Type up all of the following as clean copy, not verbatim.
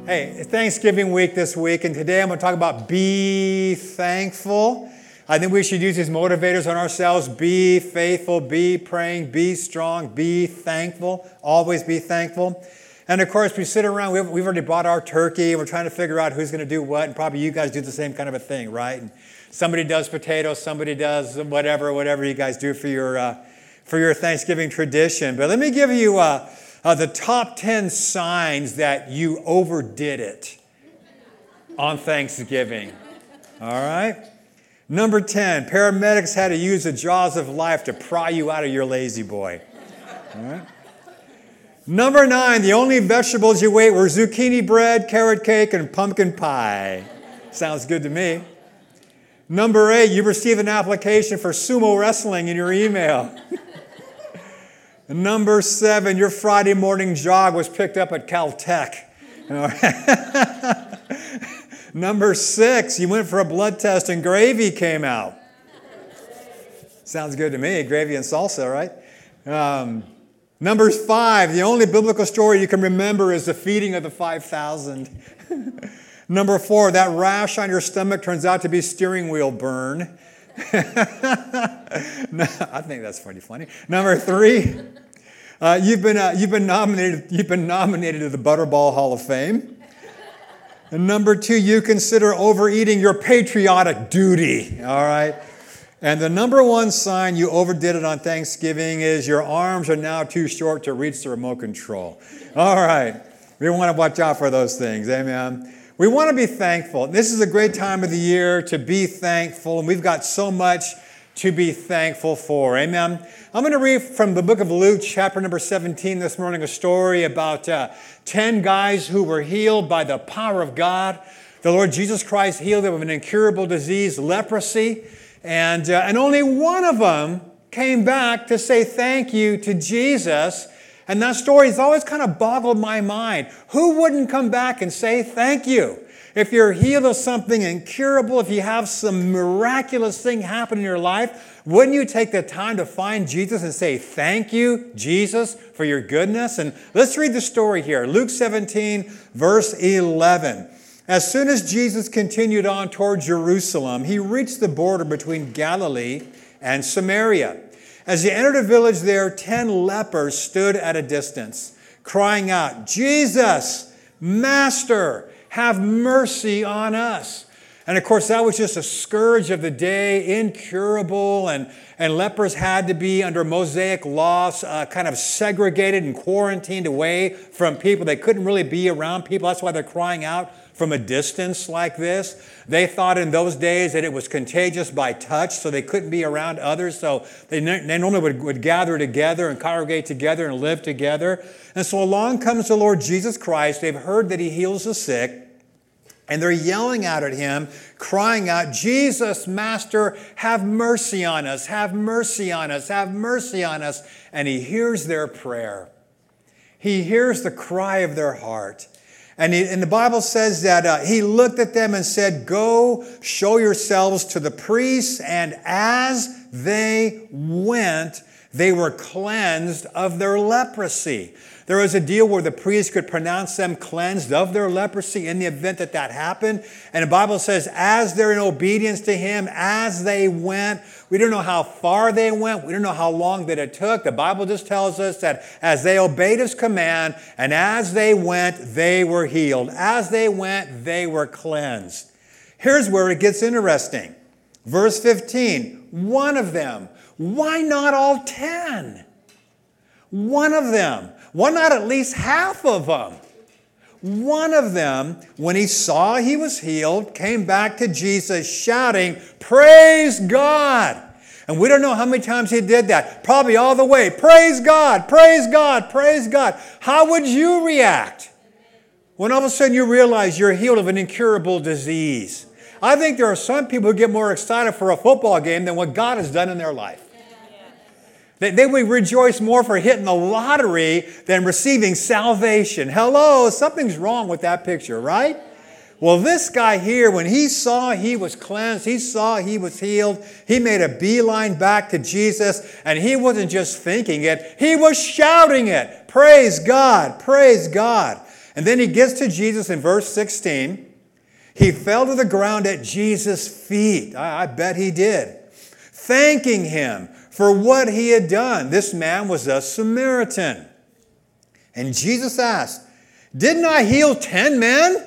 Hey, it's Thanksgiving week this week, and today I'm going to talk about be thankful. I think we should use these motivators on ourselves. Be faithful, be praying, be strong, be thankful. Always be thankful. And of course, we sit around, we've already bought our turkey, and we're trying to figure out who's going to do what, and probably you guys do the same kind of a thing, right? And somebody does potatoes, somebody does whatever you guys do for your Thanksgiving tradition. But let me give you the top 10 signs that you overdid it on Thanksgiving. All right? Number 10, paramedics had to use the jaws of life to pry you out of your lazy boy. All right? Number 9, the only vegetables you ate were zucchini bread, carrot cake, and pumpkin pie. Sounds good to me. Number 8, you received an application for sumo wrestling in your email. Number 7, your Friday morning jog was picked up at Caltech. Number 6, you went for a blood test and gravy came out. Sounds good to me, gravy and salsa, right? Number 5, the only biblical story you can remember is the feeding of the 5,000. Number 4, that rash on your stomach turns out to be steering wheel burn. I think that's pretty funny. Number 3, you've been nominated to the Butterball Hall of Fame. And number 2, you consider overeating your patriotic duty. All right. And the number 1 sign you overdid it on Thanksgiving is your arms are now too short to reach the remote control. All right. We want to watch out for those things. Amen. We want to be thankful. This is a great time of the year to be thankful, and we've got so much to be thankful for. Amen. I'm going to read from the book of Luke, chapter number 17 this morning, a story about 10 guys who were healed by the power of God. The Lord Jesus Christ healed them of an incurable disease, leprosy, and only one of them came back to say thank you to Jesus. And that story has always kind of boggled my mind. Who wouldn't come back and say thank you? If you're healed of something incurable, if you have some miraculous thing happen in your life, wouldn't you take the time to find Jesus and say thank you, Jesus, for your goodness? And let's read the story here. Luke 17, verse 11. As soon as Jesus continued on toward Jerusalem, he reached the border between Galilee and Samaria. As he entered a village there, 10 lepers stood at a distance, crying out, Jesus, Master, have mercy on us. And of course, that was just a scourge of the day, incurable, and lepers had to be, under Mosaic laws, kind of segregated and quarantined away from people. They couldn't really be around people. That's why they're crying out from a distance like this. They thought in those days that it was contagious by touch, so they couldn't be around others. So they normally would gather together and congregate together and live together. And so along comes the Lord Jesus Christ. They've heard that he heals the sick. And they're yelling out at him, crying out, Jesus, Master, have mercy on us, have mercy on us, have mercy on us. And he hears their prayer. He hears the cry of their heart. And the Bible says that he looked at them and said, go show yourselves to the priests. And as they went, they were cleansed of their leprosy. There was a deal where the priest could pronounce them cleansed of their leprosy in the event that that happened. And the Bible says, as they're in obedience to him, as they went, we don't know how far they went. We don't know how long that it took. The Bible just tells us that as they obeyed his command and as they went, they were healed. As they went, they were cleansed. Here's where it gets interesting. Verse 15, one of them. Why not all 10? One of them. Why not at least half of them? One of them, when he saw he was healed, came back to Jesus shouting, praise God. And we don't know how many times he did that. Probably all the way. Praise God, praise God, praise God. How would you react when all of a sudden you realize you're healed of an incurable disease? I think there are some people who get more excited for a football game than what God has done in their life. They would rejoice more for hitting the lottery than receiving salvation. Hello, something's wrong with that picture, right? Well, this guy here, when he saw he was cleansed, he saw he was healed, he made a beeline back to Jesus, and he wasn't just thinking it, he was shouting it. Praise God, praise God. And then he gets to Jesus in verse 16. He fell to the ground at Jesus' feet. I bet he did. Thanking him for what he had done. This man was a Samaritan. And Jesus asked, didn't I heal 10 men?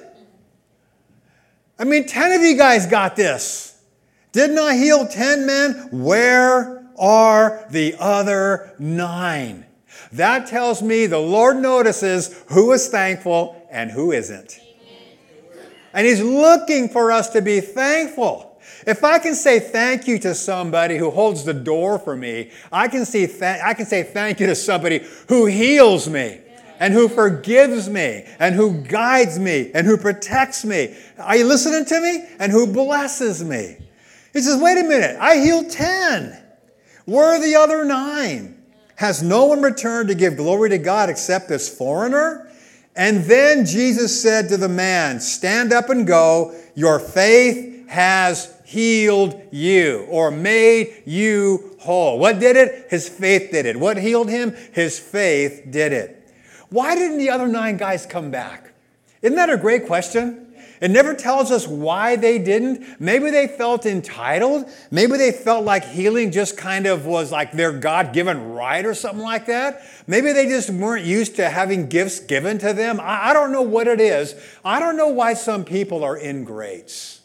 I mean, 10 of you guys got this. Didn't I heal 10 men? Where are the other 9? That tells me the Lord notices who is thankful and who isn't. And he's looking for us to be thankful. If I can say thank you to somebody who holds the door for me, I can say thank you to somebody who heals me and who forgives me and who guides me and who protects me. Are you listening to me? And who blesses me. He says, wait a minute, I healed 10. Where are the other 9? Has no one returned to give glory to God except this foreigner? And then Jesus said to the man, stand up and go. Your faith has healed you or made you whole. What did it? His faith did it. What healed him? His faith did it. Why didn't the other 9 guys come back? Isn't that a great question? It never tells us why they didn't. Maybe they felt entitled. Maybe they felt like healing just kind of was like their God-given right or something like that. Maybe they just weren't used to having gifts given to them. I don't know what it is. I don't know why some people are ingrates.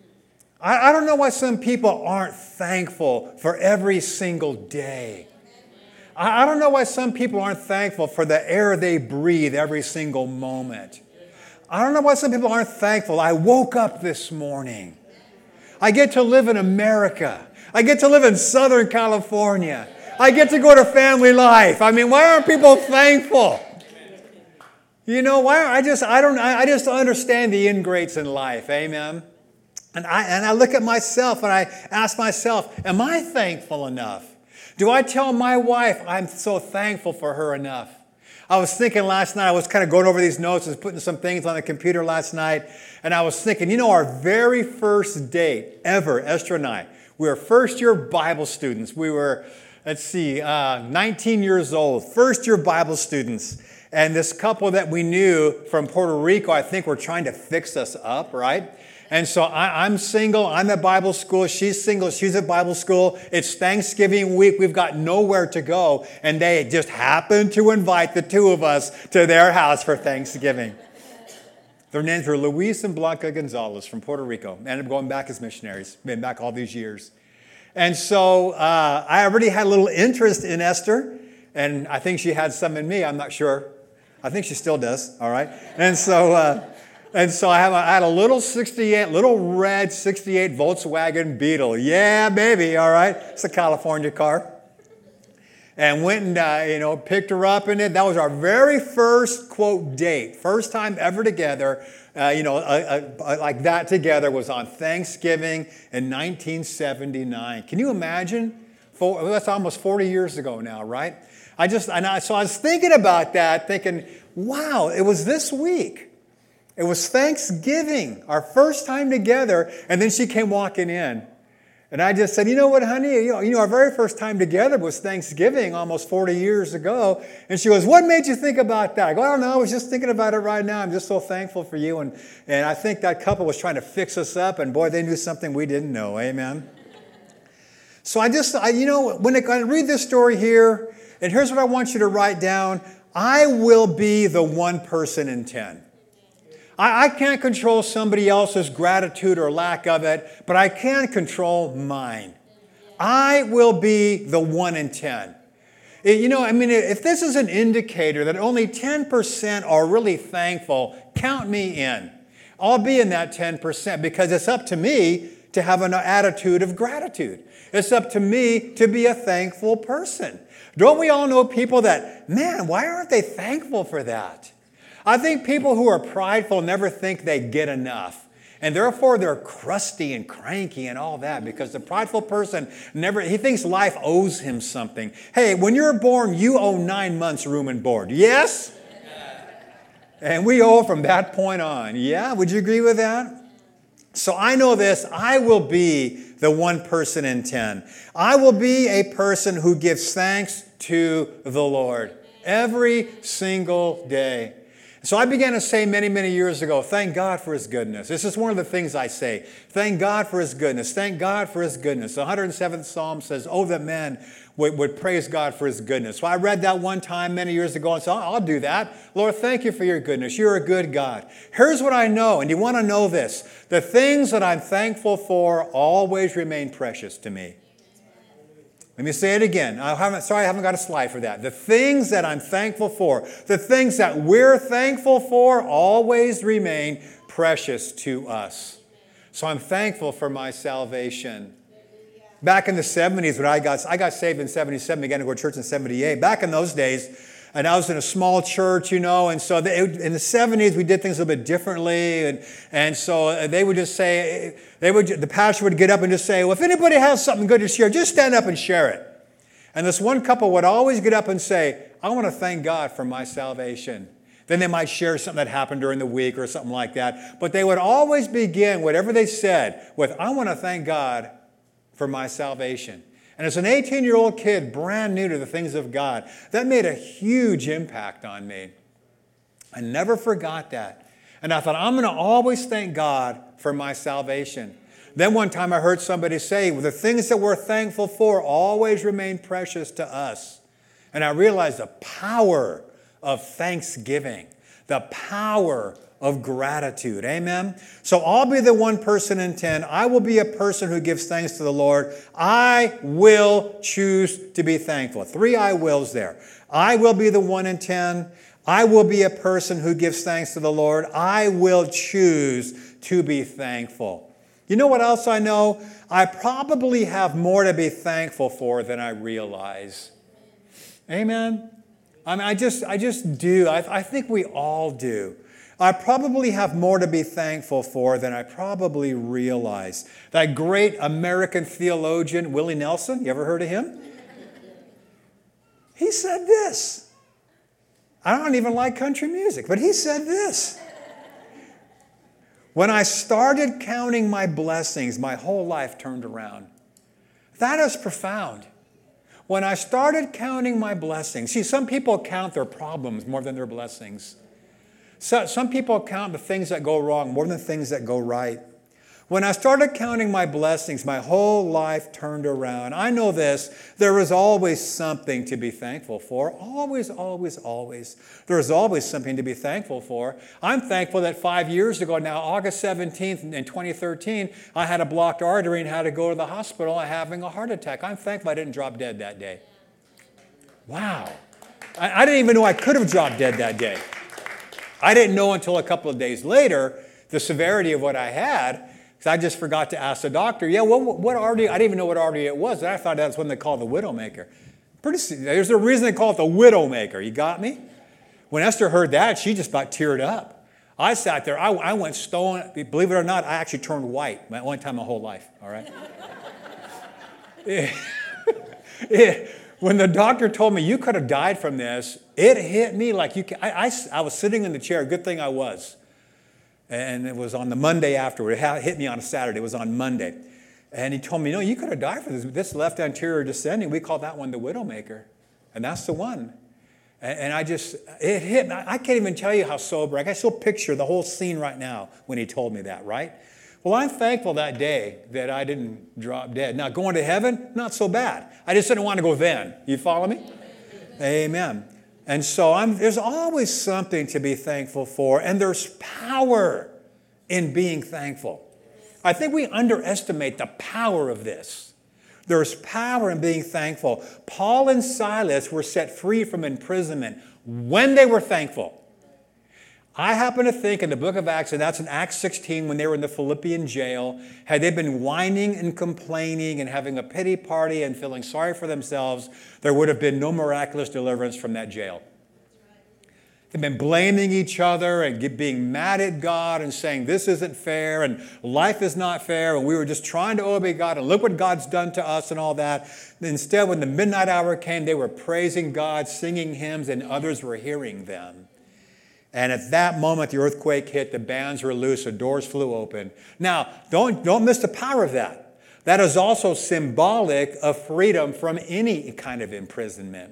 I don't know why some people aren't thankful for every single day. I don't know why some people aren't thankful for the air they breathe every single moment. I don't know why some people aren't thankful. I woke up this morning. I get to live in America. I get to live in Southern California. I get to go to Family Life. I mean, why aren't people thankful? You know, I just understand the ingrates in life. Amen. And I look at myself and I ask myself, am I thankful enough? Do I tell my wife I'm so thankful for her enough? I was thinking last night, I was kind of going over these notes and putting some things on the computer last night, and I was thinking, you know, our very first date ever, Esther and I, we were first-year Bible students. We were, 19 years old, first-year Bible students. And this couple that we knew from Puerto Rico, I think, were trying to fix us up, right? And so I'm single, I'm at Bible school, she's single, she's at Bible school. It's Thanksgiving week, we've got nowhere to go. And they just happened to invite the two of us to their house for Thanksgiving. Their names were Luis and Blanca Gonzalez from Puerto Rico. Ended up going back as missionaries, been back all these years. And so I already had a little interest in Esther, and I think she had some in me, I'm not sure. I think she still does, all right? And so I had a little red 68 Volkswagen Beetle. Yeah, baby, all right? It's a California car. And went and, picked her up in it. That was our very first, quote, date. First time ever together, like that together was on Thanksgiving in 1979. Can you imagine? That's almost 40 years ago now, right? So I was thinking about that, thinking, wow, it was this week. It was Thanksgiving, our first time together, and then she came walking in. And I just said, you know what, honey, our very first time together was Thanksgiving almost 40 years ago. And she goes, what made you think about that? I go, I don't know, I was just thinking about it right now. I'm just so thankful for you. And I think that couple was trying to fix us up, and boy, they knew something we didn't know. Amen. So when I read this story here, and here's what I want you to write down. I will be the 1 person in 10. I can't control somebody else's gratitude or lack of it, but I can control mine. I will be the 1 in 10. If this is an indicator that only 10% are really thankful, count me in. I'll be in that 10% because it's up to me to have an attitude of gratitude. It's up to me to be a thankful person. Don't we all know people that, man, why aren't they thankful for that? I think people who are prideful never think they get enough. And therefore, they're crusty and cranky and all that because the prideful person he thinks life owes him something. Hey, when you're born, you owe 9 months room and board. Yes? And we owe from that point on. Yeah? Would you agree with that? So I know this. I will be the 1 person in 10. I will be a person who gives thanks to the Lord every single day. So I began to say many, many years ago, thank God for his goodness. This is one of the things I say. Thank God for his goodness. Thank God for his goodness. The 107th Psalm says, oh, that men would praise God for his goodness. So I read that one time many years ago and said, I'll do that. Lord, thank you for your goodness. You're a good God. Here's what I know, and you want to know this. The things that I'm thankful for always remain precious to me. Let me say it again. I haven't got a slide for that. The things that I'm thankful for, the things that we're thankful for always remain precious to us. So I'm thankful for my salvation. Back in the 70s when I got saved in 77, began to go to church in 78. Back in those days, and I was in a small church, and so in the 70s we did things a little bit differently, and so they would just say, the pastor would get up and just say, well, if anybody has something good to share, just stand up and share it. And this one couple would always get up and say, I want to thank God for my salvation. Then they might share something that happened during the week or something like that, but they would always begin whatever they said with, I want to thank God for my salvation. And as an 18-year-old kid, brand new to the things of God, that made a huge impact on me. I never forgot that. And I thought, I'm going to always thank God for my salvation. Then one time I heard somebody say, well, the things that we're thankful for always remain precious to us. And I realized the power of thanksgiving, the power of gratitude. Amen? So I'll be the 1 person in 10. I will be a person who gives thanks to the Lord. I will choose to be thankful. 3 I wills there. I will be the 1 in 10. I will be a person who gives thanks to the Lord. I will choose to be thankful. You know what else I know? I probably have more to be thankful for than I realize. Amen? I mean, I just do. I think we all do. I probably have more to be thankful for than I probably realize. That great American theologian, Willie Nelson, you ever heard of him? He said this. I don't even like country music, but he said this. When I started counting my blessings, my whole life turned around. That is profound. When I started counting my blessings, see, some people count their problems more than their blessings. So, some people count the things that go wrong more than the things that go right. When I started counting my blessings, my whole life turned around. I know this, there is always something to be thankful for. Always, always, always. There is always something to be thankful for. I'm thankful that 5 years ago now, August 17th in 2013, I had a blocked artery and had to go to the hospital having a heart attack. I'm thankful I didn't drop dead that day. Wow. I didn't even know I could have dropped dead that day. I didn't know until a couple of days later the severity of what I had, because I just forgot to ask the doctor, what artery? I didn't even know what artery it was. And I thought that's what they call the widowmaker. There's a reason they call it the widowmaker. You got me? When Esther heard that, she just about teared up. I sat there. I went stone. Believe it or not, I actually turned white at one time my whole life. All right? When the doctor told me you could have died from this, it hit me like you can. I was sitting in the chair. Good thing I was. And it was on the Monday afterward. It hit me on a Saturday. It was on Monday. And he told me, you could have died from this left anterior descending. We call that one the widowmaker. And that's the one. And it hit me. I can't even tell you how sober. I can still picture the whole scene right now when he told me that, right? Well, I'm thankful that day that I didn't drop dead. Now, going to heaven, not so bad. I just didn't want to go then. You follow me? Amen. And so there's always something to be thankful for, and there's power in being thankful. I think we underestimate the power of this. There's power in being thankful. Paul and Silas were set free from imprisonment when they were thankful. I happen to think in the book of Acts, and that's in Acts 16 when they were in the Philippian jail, had they been whining and complaining and having a pity party and feeling sorry for themselves, there would have been no miraculous deliverance from that jail. They've been blaming each other and being mad at God and saying this isn't fair and life is not fair and we were just trying to obey God and look what God's done to us and all that. Instead, when the midnight hour came, they were praising God, singing hymns, and others were hearing them. And at that moment, the earthquake hit, the bands were loose, the doors flew open. Now, don't miss the power of that. That is also symbolic of freedom from any kind of imprisonment.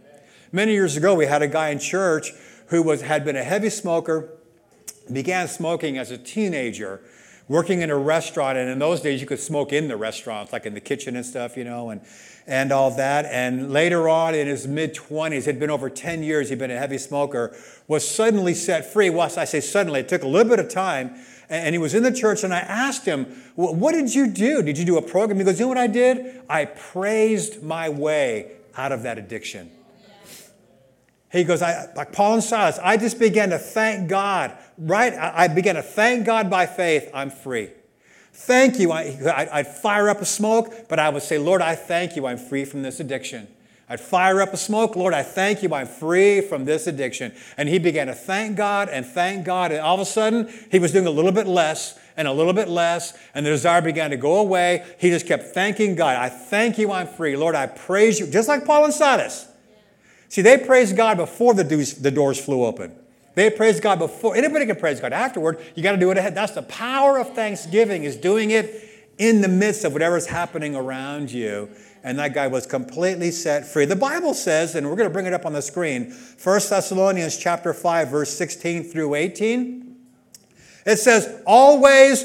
Many years ago, we had a guy in church who had been a heavy smoker, began smoking as a teenager, working in a restaurant. And in those days, you could smoke in the restaurants, like in the kitchen and stuff, and all that. And later on, in his mid-20s, had been over 10 years, he'd been a heavy smoker, was suddenly set free. Well, I say suddenly, it took a little bit of time. And he was in the church, and I asked him, what did you do? Did you do a program? He goes, you know what I did? I praised my way out of that addiction. He goes, like Paul and Silas, I just began to thank God, right? I began to thank God by faith. I'm free. Thank you. I'd fire up a smoke, but I would say, Lord, I thank you. I'm free from this addiction. I'd fire up a smoke. Lord, I thank you. I'm free from this addiction. And he began to thank God. And all of a sudden, he was doing a little bit less and a little bit less. And the desire began to go away. He just kept thanking God. I thank you. I'm free. Lord, I praise you. Just like Paul and Silas. See, they praised God before the doors flew open. They praised God before. Anybody can praise God afterward. You got to do it ahead. That's the power of thanksgiving, is doing it in the midst of whatever's happening around you. And that guy was completely set free. The Bible says, and we're going to bring it up on the screen, 1 Thessalonians chapter 5, verse 16 through 18. It says, always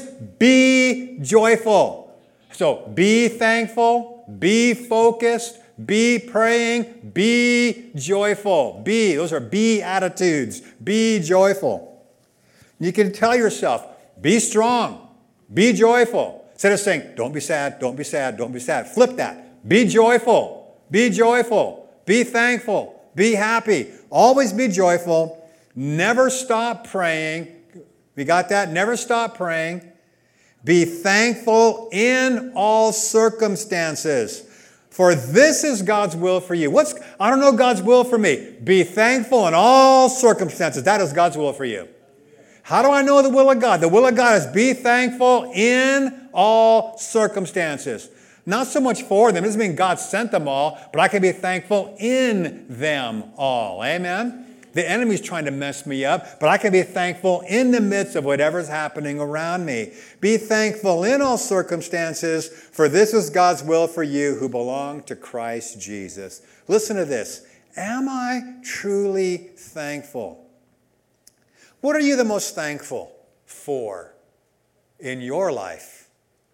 be joyful. So be thankful, be focused, be praying, be joyful. Those are be attitudes. Be joyful. You can tell yourself, be strong, be joyful. Instead of saying, don't be sad, don't be sad, don't be sad. Flip that. Be joyful, be joyful, be thankful, be happy. Always be joyful. Never stop praying. We got that? Never stop praying. Be thankful in all circumstances. For this is God's will for you. I don't know God's will for me. Be thankful in all circumstances. That is God's will for you. How do I know the will of God? The will of God is be thankful in all circumstances. Not so much for them. It doesn't mean God sent them all, but I can be thankful in them all. Amen? The enemy's trying to mess me up, but I can be thankful in the midst of whatever's happening around me. Be thankful in all circumstances, for this is God's will for you who belong to Christ Jesus. Listen to this. Am I truly thankful? What are you the most thankful for in your life?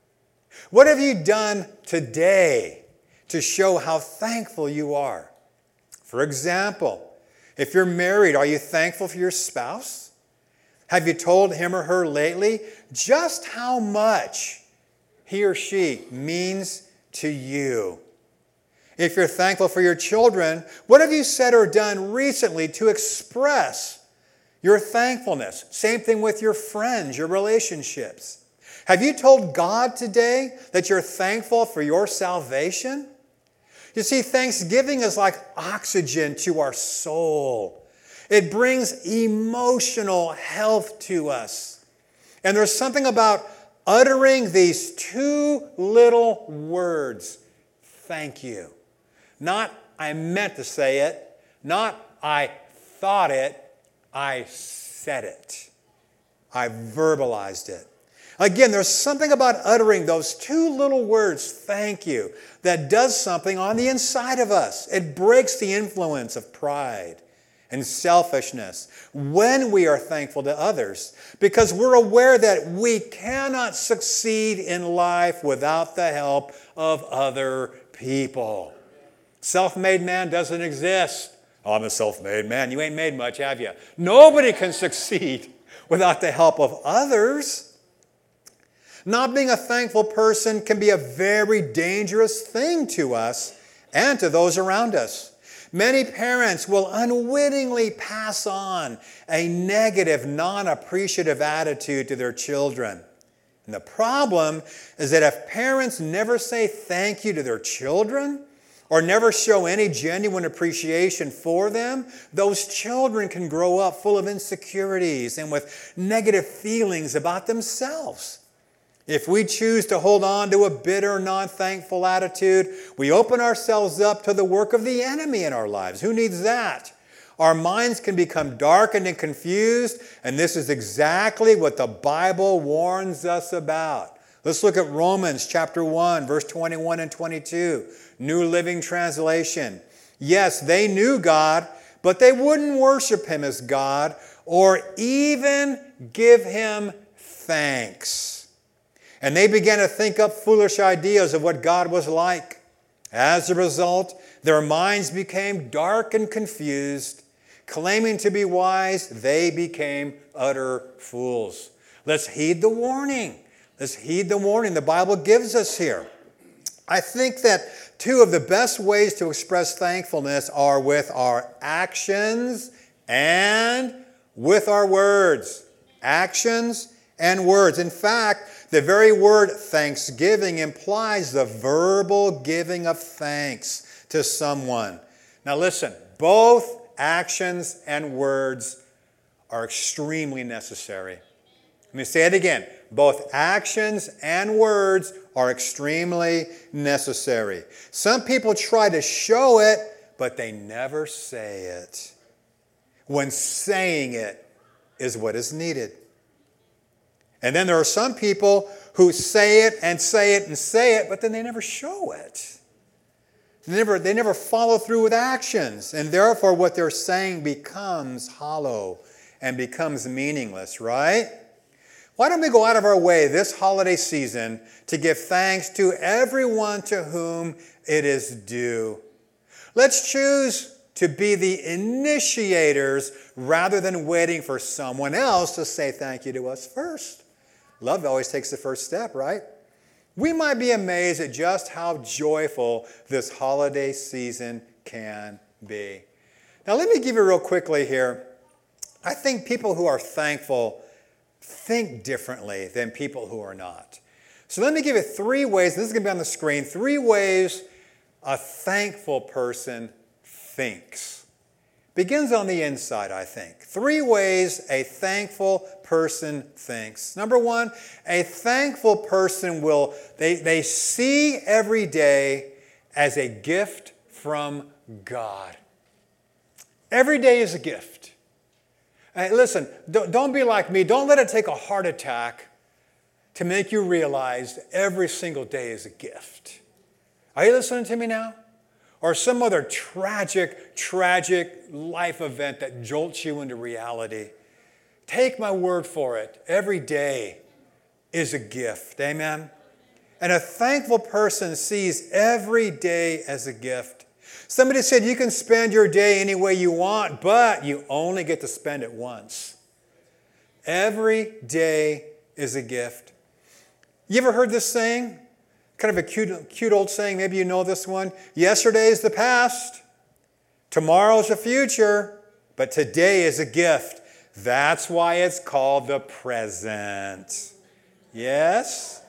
What have you done today to show how thankful you are? For example, if you're married, are you thankful for your spouse? Have you told him or her lately just how much he or she means to you? If you're thankful for your children, what have you said or done recently to express your thankfulness? Same thing with your friends, your relationships. Have you told God today that you're thankful for your salvation? You see, thanksgiving is like oxygen to our soul. It brings emotional health to us. And there's something about uttering these two little words, thank you. Not I meant to say it, not I thought it, I said it. I verbalized it. Again, there's something about uttering those two little words, thank you, that does something on the inside of us. It breaks the influence of pride and selfishness when we are thankful to others, because we're aware that we cannot succeed in life without the help of other people. Self-made man doesn't exist. Oh, I'm a self-made man. You ain't made much, have you? Nobody can succeed without the help of others. Not being a thankful person can be a very dangerous thing to us and to those around us. Many parents will unwittingly pass on a negative, non-appreciative attitude to their children. And the problem is that if parents never say thank you to their children or never show any genuine appreciation for them, those children can grow up full of insecurities and with negative feelings about themselves. If we choose to hold on to a bitter, non-thankful attitude, we open ourselves up to the work of the enemy in our lives. Who needs that? Our minds can become darkened and confused, and this is exactly what the Bible warns us about. Let's look at Romans chapter 1, verse 21 and 22, New Living Translation. Yes, they knew God, but they wouldn't worship him as God or even give him thanks. And they began to think up foolish ideas of what God was like. As a result, their minds became dark and confused. Claiming to be wise, they became utter fools. Let's heed the warning. Let's heed the warning the Bible gives us here. I think that two of the best ways to express thankfulness are with our actions and with our words. Actions and words. In fact, the very word thanksgiving implies the verbal giving of thanks to someone. Now listen, both actions and words are extremely necessary. Let me say it again. Both actions and words are extremely necessary. Some people try to show it, but they never say it. When saying it is what is needed. And then there are some people who say it and say it and say it, but then they never show it. They never follow through with actions. And therefore what they're saying becomes hollow and becomes meaningless, right? Why don't we go out of our way this holiday season to give thanks to everyone to whom it is due? Let's choose to be the initiators rather than waiting for someone else to say thank you to us first. Love always takes the first step, right? We might be amazed at just how joyful this holiday season can be. Now, let me give you real quickly here. I think people who are thankful think differently than people who are not. So let me give you 3 ways. This is going to be on the screen. 3 ways a thankful person thinks. Begins on the inside, I think. 3 ways a thankful person thinks. Number 1, a thankful person they see every day as a gift from God. Every day is a gift. Hey, listen, don't be like me. Don't let it take a heart attack to make you realize every single day is a gift. Are you listening to me now? Or some other tragic life event that jolts you into reality. Take my word for it. Every day is a gift. Amen? And a thankful person sees every day as a gift. Somebody said you can spend your day any way you want, but you only get to spend it once. Every day is a gift. You ever heard this saying? Kind of a cute old saying. Maybe you know this one. Yesterday is the past. Tomorrow's the future. But today is a gift. That's why it's called the present. Yes?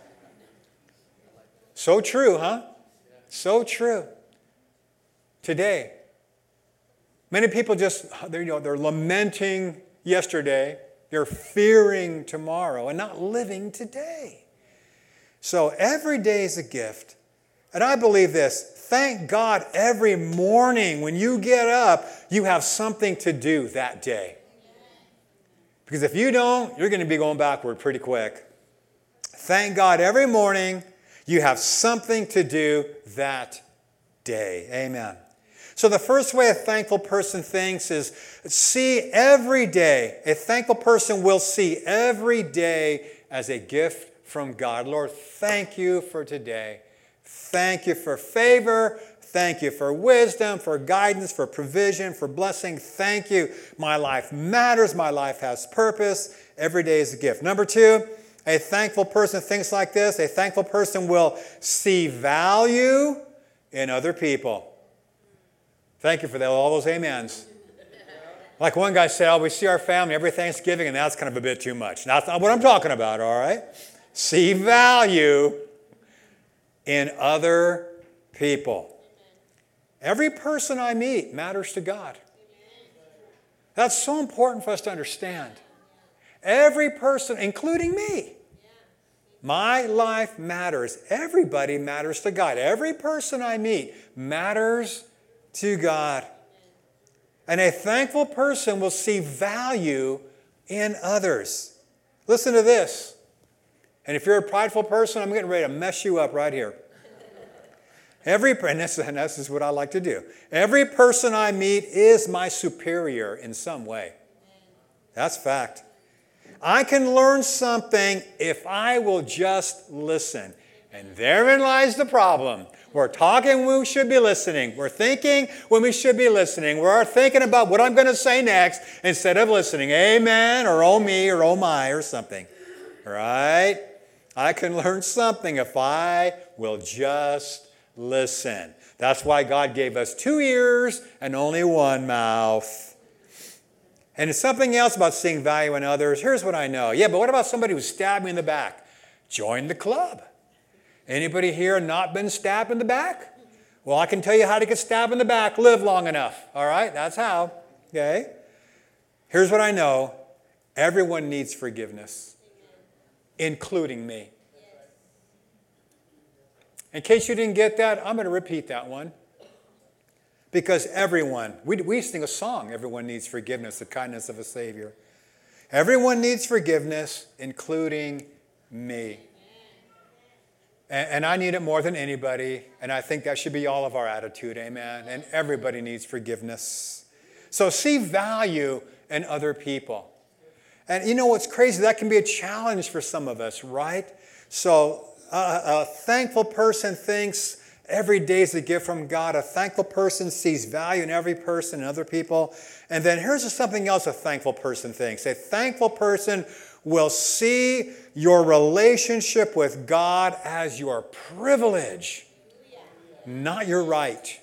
So true, huh? So true. Today. Many people they're lamenting yesterday. They're fearing tomorrow and not living today. So every day is a gift. And I believe this. Thank God every morning when you get up, you have something to do that day. Because if you don't, you're going to be going backward pretty quick. Thank God every morning you have something to do that day. Amen. So the first way a thankful person thinks is see every day. A thankful person will see every day as a gift from God. Lord, thank you for today. Thank you for favor. Thank you for wisdom, for guidance, for provision, for blessing. Thank you. My life matters. My life has purpose. Every day is a gift. Number 2, a thankful person thinks like this. A thankful person will see value in other people. Thank you for that, all those amens. Like one guy said, we see our family every Thanksgiving, and that's kind of a bit too much. That's not what I'm talking about, all right? See value in other people. Every person I meet matters to God. That's so important for us to understand. Every person, including me. My life matters. Everybody matters to God. Every person I meet matters to God. And a thankful person will see value in others. Listen to this. And if you're a prideful person, I'm getting ready to mess you up right here. And this is what I like to do. Every person I meet is my superior in some way. That's fact. I can learn something if I will just listen. And therein lies the problem. We're talking when we should be listening. We're thinking when we should be listening. We're thinking about what I'm going to say next instead of listening. Amen, or oh me, or oh my, or something. Right? I can learn something if I will just listen. That's why God gave us 2 ears and only 1 mouth. And it's something else about seeing value in others. Here's what I know. Yeah, but what about somebody who stabbed me in the back? Join the club. Anybody here not been stabbed in the back? Well, I can tell you how to get stabbed in the back. Live long enough. All right? That's how. Okay? Here's what I know. Everyone needs forgiveness, including me. In case you didn't get that, I'm going to repeat that one. Because everyone, we sing a song, everyone needs forgiveness, the kindness of a Savior. Everyone needs forgiveness, including me. And I need it more than anybody, and I think that should be all of our attitude, amen? And everybody needs forgiveness. So see value in other people. And you know what's crazy? That can be a challenge for some of us, right? So a thankful person thinks every day is a gift from God. A thankful person sees value in every person and other people. And then here's something else a thankful person thinks. A thankful person will see your relationship with God as your privilege, not your right.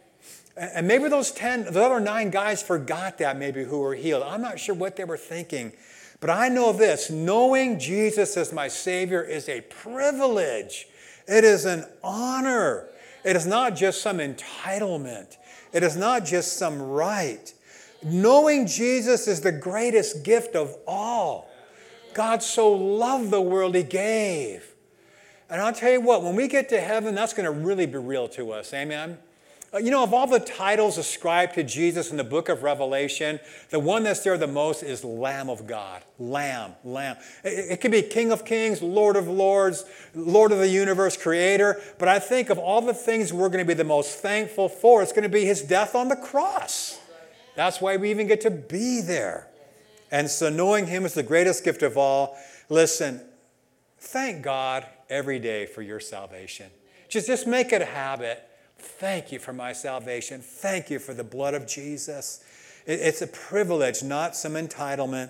And maybe the other 9 guys forgot that, maybe, who were healed. I'm not sure what they were thinking. But I know this, knowing Jesus as my Savior is a privilege. It is an honor. It is not just some entitlement. It is not just some right. Knowing Jesus is the greatest gift of all. God so loved the world, He gave. And I'll tell you what, when we get to heaven, that's going to really be real to us. Amen? You know, of all the titles ascribed to Jesus in the book of Revelation, the one that's there the most is Lamb of God. Lamb. It could be King of Kings, Lord of Lords, Lord of the universe, Creator. But I think of all the things we're going to be the most thankful for, it's going to be His death on the cross. That's why we even get to be there. And so knowing Him is the greatest gift of all. Listen, thank God every day for your salvation. Just make it a habit. Thank you for my salvation. Thank you for the blood of Jesus. It's a privilege, not some entitlement.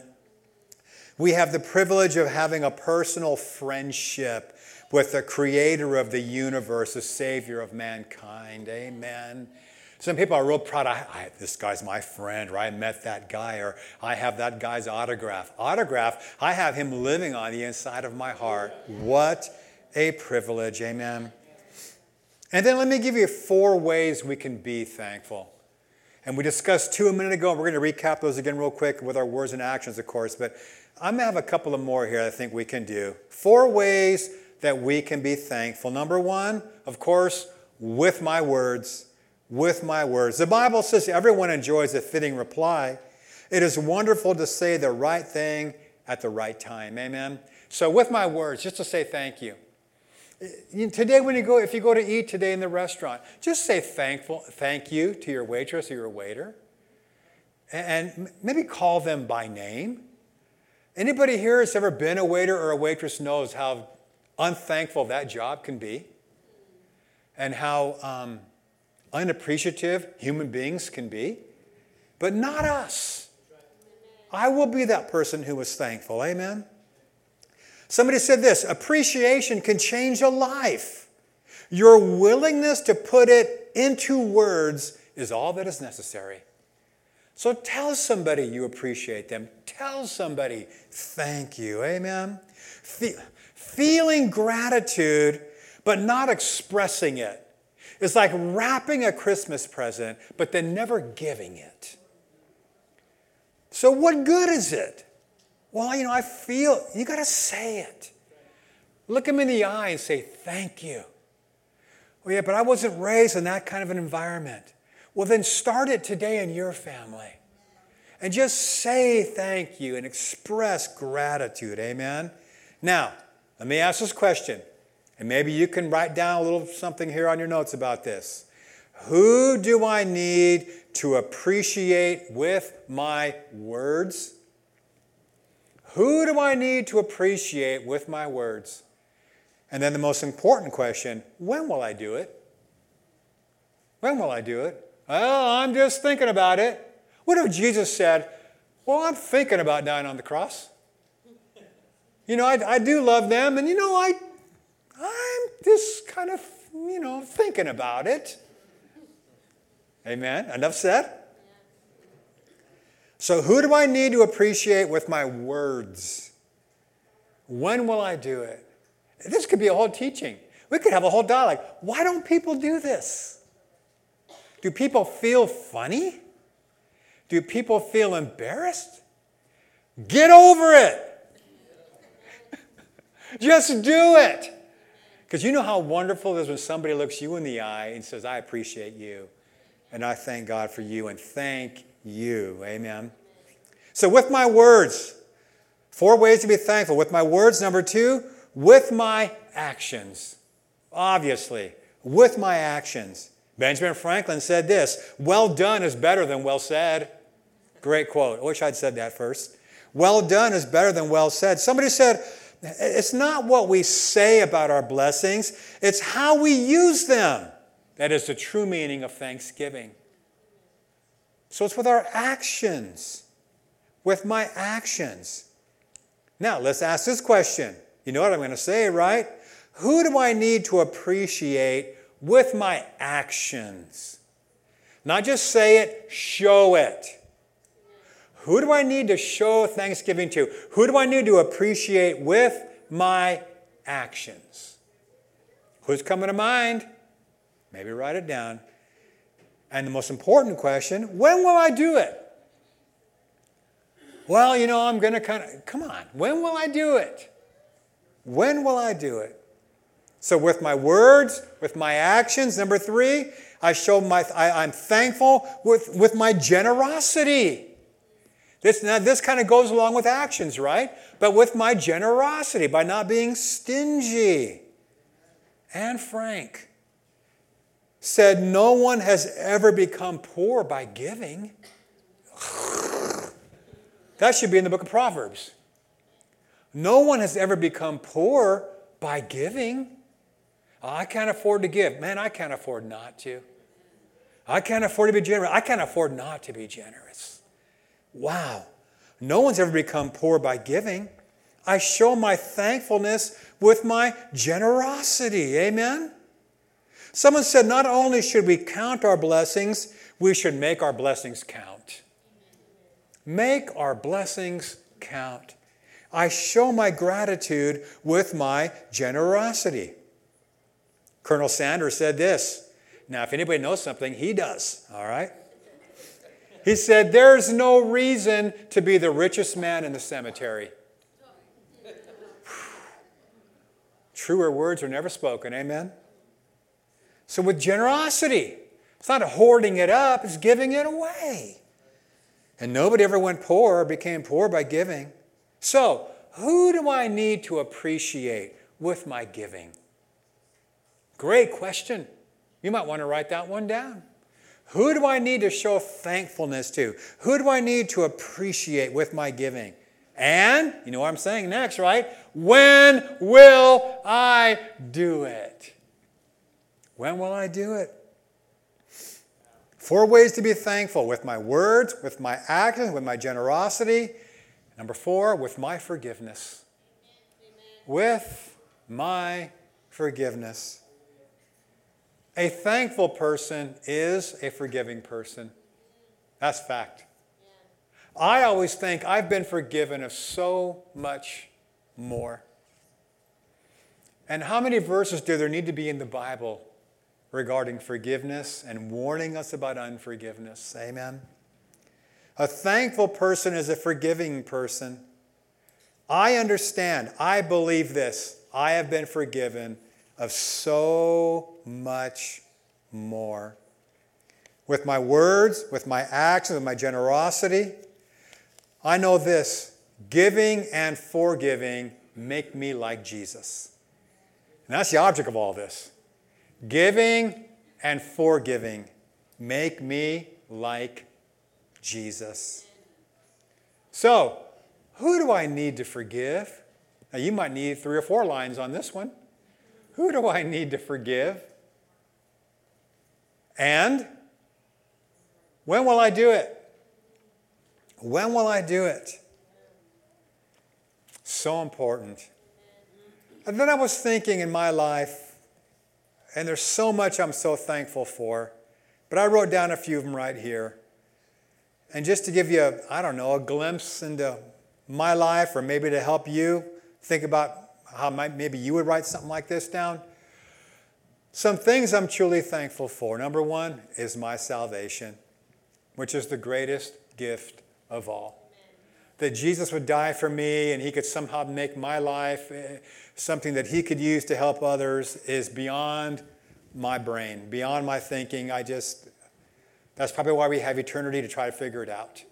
We have the privilege of having a personal friendship with the Creator of the universe, the Savior of mankind. Amen. Some people are real proud. This guy's my friend, or I met that guy, or I have that guy's autograph. I have him living on the inside of my heart. What a privilege. Amen. And then let me give you 4 ways we can be thankful. And we discussed 2 a minute ago, and we're going to recap those again real quick with our words and actions, of course. But I'm going to have a couple of more here I think we can do. 4 ways that we can be thankful. Number 1, of course, with my words. With my words. The Bible says everyone enjoys a fitting reply. It is wonderful to say the right thing at the right time. Amen? So with my words, just to say thank you. Today, if you go to eat today in the restaurant, just say thank you to your waitress or your waiter. And maybe call them by name. Anybody here that's ever been a waiter or a waitress knows how unthankful that job can be. And how unappreciative human beings can be. But not us. I will be that person who is thankful. Amen? Somebody said this, appreciation can change a life. Your willingness to put it into words is all that is necessary. So tell somebody you appreciate them. Tell somebody thank you. Amen? Feeling gratitude, but not expressing it. It's like wrapping a Christmas present, but then never giving it. So what good is it? Well, I feel, you got to say it. Look them in the eye and say, thank you. Well, yeah, but I wasn't raised in that kind of an environment. Well, then start it today in your family. And just say thank you and express gratitude. Amen? Now, let me ask this question. And maybe you can write down a little something here on your notes about this. Who do I need to appreciate with my words? Who do I need to appreciate with my words? And then the most important question, when will I do it? When will I do it? Well, I'm just thinking about it. What if Jesus said, well, I'm thinking about dying on the cross. I do love them, and I'm just kind of, thinking about it. Amen. Enough said? So who do I need to appreciate with my words? When will I do it? This could be a whole teaching. We could have a whole dialogue. Why don't people do this? Do people feel funny? Do people feel embarrassed? Get over it. Just do it. Because you know how wonderful it is when somebody looks you in the eye and says, I appreciate you. And I thank God for you and thank you. Amen. So with my words, 4 ways to be thankful. With my words, number 2, with my actions. Obviously, with my actions. Benjamin Franklin said this, well done is better than well said. Great quote. I wish I'd said that first. Well done is better than well said. Somebody said, it's not what we say about our blessings, it's how we use them. That is the true meaning of thanksgiving. So it's with our actions. With my actions. Now, let's ask this question. You know what I'm going to say, right? Who do I need to appreciate with my actions? Not just say it, show it. Who do I need to show thanksgiving to? Who do I need to appreciate with my actions? Who's coming to mind? Maybe write it down. And the most important question, when will I do it? Well, I'm going to come on. When will I do it? When will I do it? So with my words, with my actions, number 3, I'm thankful with my generosity. This kind of goes along with actions, right? But with my generosity, by not being stingy. Anne Frank said, no one has ever become poor by giving. That should be in the book of Proverbs. No one has ever become poor by giving. Oh, I can't afford to give. Man, I can't afford not to. I can't afford to be generous. I can't afford not to be generous. Wow. No one's ever become poor by giving. I show my thankfulness with my generosity. Amen? Someone said not only should we count our blessings, we should make our blessings count. Make our blessings count. I show my gratitude with my generosity. Colonel Sanders said this. Now, if anybody knows something, he does. All right? He said, there's no reason to be the richest man in the cemetery. Truer words are never spoken. Amen? So with generosity, it's not hoarding it up, it's giving it away. And nobody ever went poor or became poor by giving. So, who do I need to appreciate with my giving? Great question. You might want to write that one down. Who do I need to show thankfulness to? Who do I need to appreciate with my giving? And, you know what I'm saying next, right? When will I do it? When will I do it? 4 ways to be thankful: with my words, with my actions, with my generosity. Number 4, with my forgiveness. With my forgiveness. A thankful person is a forgiving person. That's fact. I always think I've been forgiven of so much more. And how many verses do there need to be in the Bible regarding forgiveness and warning us about unforgiveness? Amen. A thankful person is a forgiving person. I understand. I believe this. I have been forgiven of so much more. With my words, with my actions, with my generosity, I know this: giving and forgiving make me like Jesus. And that's the object of all this. Giving and forgiving make me like Jesus. So, who do I need to forgive? Now, you might need 3 or 4 lines on this one. Who do I need to forgive? And when will I do it? When will I do it? So important. And then I was thinking in my life, and there's so much I'm so thankful for, but I wrote down a few of them right here. And just to give you, a glimpse into my life, or maybe to help you think about how maybe you would write something like this down. Some things I'm truly thankful for. Number 1 is my salvation, which is the greatest gift of all. That Jesus would die for me and he could somehow make my life something that he could use to help others is beyond my brain, beyond my thinking. That's probably why we have eternity, to try to figure it out,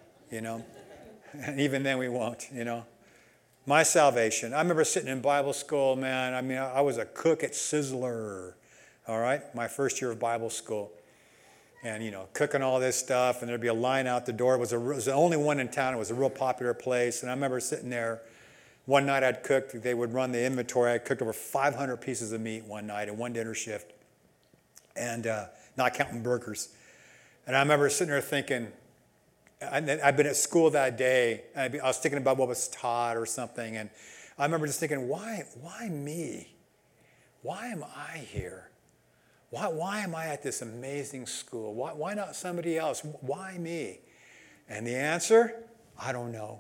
And even then we won't, My salvation. I remember sitting in Bible school, man. I was a cook at Sizzler, all right? My first year of Bible school. And, cooking all this stuff, and there'd be a line out the door. It was the only one in town. It was a real popular place. And I remember sitting there. One night I'd cooked. They would run the inventory. I cooked over 500 pieces of meat one night in one dinner shift. And not counting burgers. And I remember sitting there thinking, I'd been at school that day. I was thinking about what was taught or something. And I remember just thinking, why me? Why am I here? Why am I at this amazing school? Why not somebody else? Why me? And the answer, I don't know.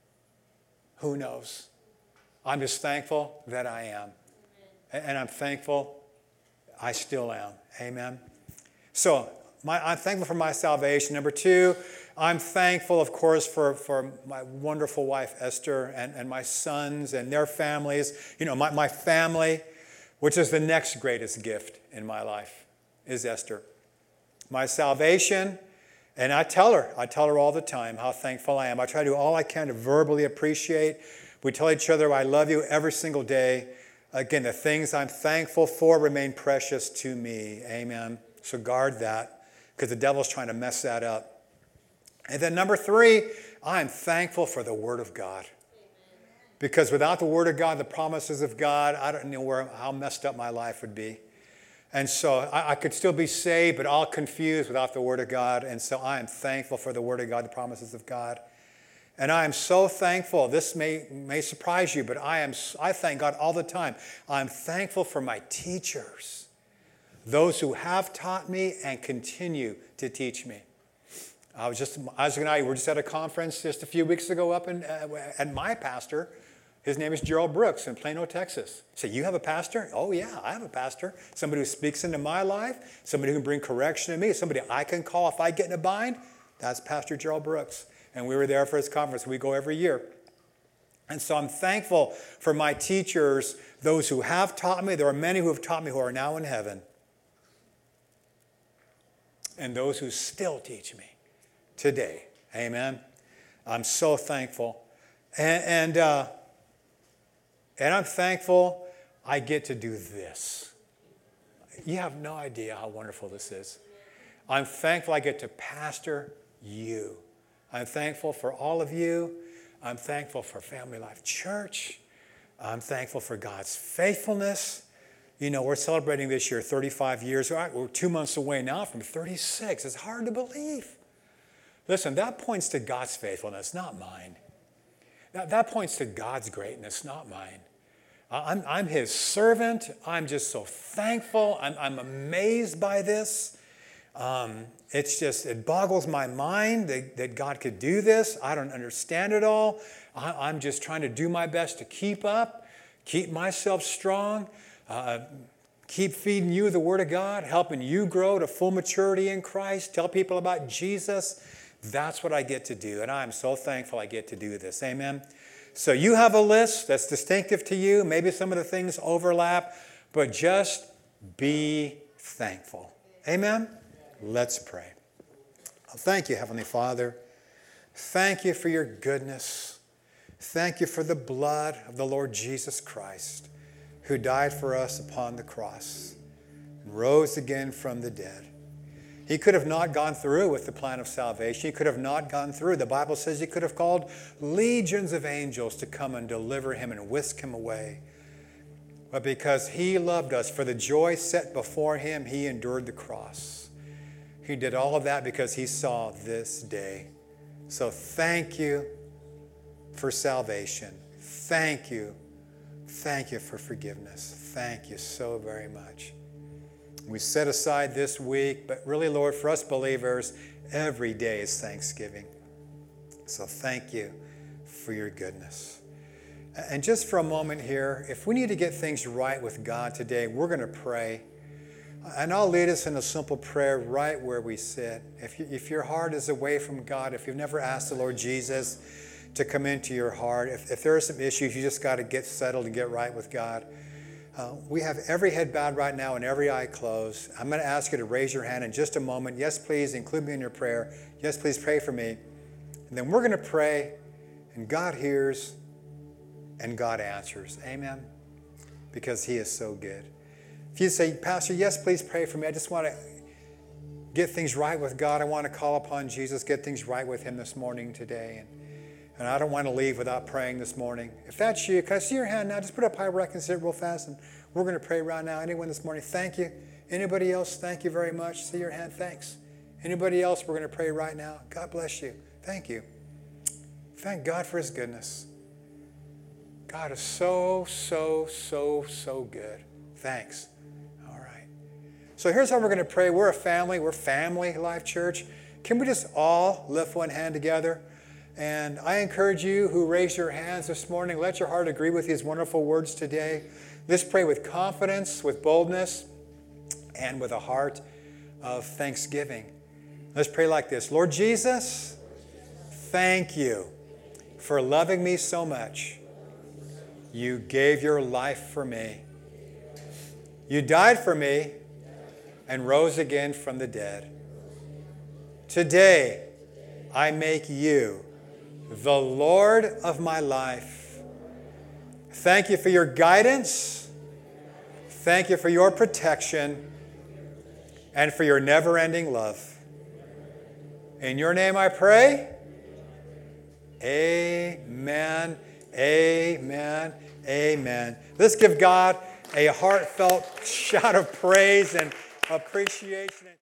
Who knows? I'm just thankful that I am. And I'm thankful I still am. Amen? So, I'm thankful for my salvation. Number 2, I'm thankful, of course, for my wonderful wife, Esther, and my sons and their families. My family, which is the next greatest gift in my life, is Esther. My salvation, and I tell her all the time how thankful I am. I try to do all I can to verbally appreciate. We tell each other I love you every single day. Again, the things I'm thankful for remain precious to me. Amen. So guard that, because the devil's trying to mess that up. And then number 3, I'm thankful for the Word of God. Because without the Word of God, the promises of God, I don't know how messed up my life would be. And so I could still be saved, but all confused without the Word of God. And so I am thankful for the Word of God, the promises of God. And I am so thankful. This may surprise you, but I thank God all the time. I'm thankful for my teachers, those who have taught me and continue to teach me. Isaac and I were just at a conference just a few weeks ago up at my pastor. His name is Gerald Brooks in Plano, Texas. So you have a pastor? Oh yeah, I have a pastor. Somebody who speaks into my life, somebody who can bring correction to me, somebody I can call if I get in a bind. That's Pastor Gerald Brooks. And we were there for his conference. We go every year. And so I'm thankful for my teachers, those who have taught me. There are many who have taught me who are now in heaven. And those who still teach me today. Amen. I'm so thankful. And I'm thankful I get to do this. You have no idea how wonderful this is. I'm thankful I get to pastor you. I'm thankful for all of you. I'm thankful for Family Life Church. I'm thankful for God's faithfulness. We're celebrating this year 35 years. We're 2 months away now from 36. It's hard to believe. Listen, that points to God's faithfulness, not mine. That points to God's greatness, not mine. I'm his servant. I'm just so thankful. I'm amazed by this. It boggles my mind that God could do this. I don't understand it all. I'm just trying to do my best to keep up, keep myself strong, keep feeding you the Word of God, helping you grow to full maturity in Christ, tell people about Jesus. That's what I get to do, and I'm so thankful I get to do this. Amen? So you have a list that's distinctive to you. Maybe some of the things overlap, but just be thankful. Amen? Let's pray. Thank you, Heavenly Father. Thank you for your goodness. Thank you for the blood of the Lord Jesus Christ. who died for us upon the cross and rose again from the dead. He could have not gone through with the plan of salvation. He could have not gone through. The Bible says he could have called legions of angels to come and deliver him and whisk him away. But because he loved us, for the joy set before him, he endured the cross. He did all of that because he saw this day. So thank you for salvation. Thank you. Thank you for forgiveness. Thank you so very much. We set aside this week, but really, Lord, for us believers, every day is Thanksgiving. So thank you for your goodness. And just for a moment here, if we need to get things right with God today, we're going to pray. And I'll lead us in a simple prayer right where we sit. If your heart is away from God, if you've never asked the Lord Jesus to come into your heart, if there are some issues, you just got to get settled and get right with God. We have every head bowed right now and every eye closed. I'm going to ask you to raise your hand in just a moment. Yes, please include me in your prayer. Yes, please pray for me. And then we're going to pray, and God hears and God answers. Amen? Because he is so good. If you say, Pastor, yes, please pray for me. I just want to get things right with God. I want to call upon Jesus, get things right with him this morning today. And I don't want to leave without praying this morning. If that's you, can I see your hand now? Just put up high where I can see it real fast. And we're going to pray right now. Anyone this morning, thank you. Anybody else, thank you very much. See your hand, thanks. Anybody else, we're going to pray right now. God bless you. Thank you. Thank God for his goodness. God is so, so, so, so good. Thanks. All right. So here's how we're going to pray. We're a family. We're Family Life Church. Can we just all lift one hand together? And I encourage you who raised your hands this morning, let your heart agree with these wonderful words today. Let's pray with confidence, with boldness, and with a heart of thanksgiving. Let's pray like this. Lord Jesus, thank you for loving me so much. You gave your life for me. You died for me and rose again from the dead. Today, I make you the Lord of my life. Thank you for your guidance. Thank you for your protection and for your never-ending love. In your name I pray. Amen, amen, amen. Let's give God a heartfelt shout of praise and appreciation.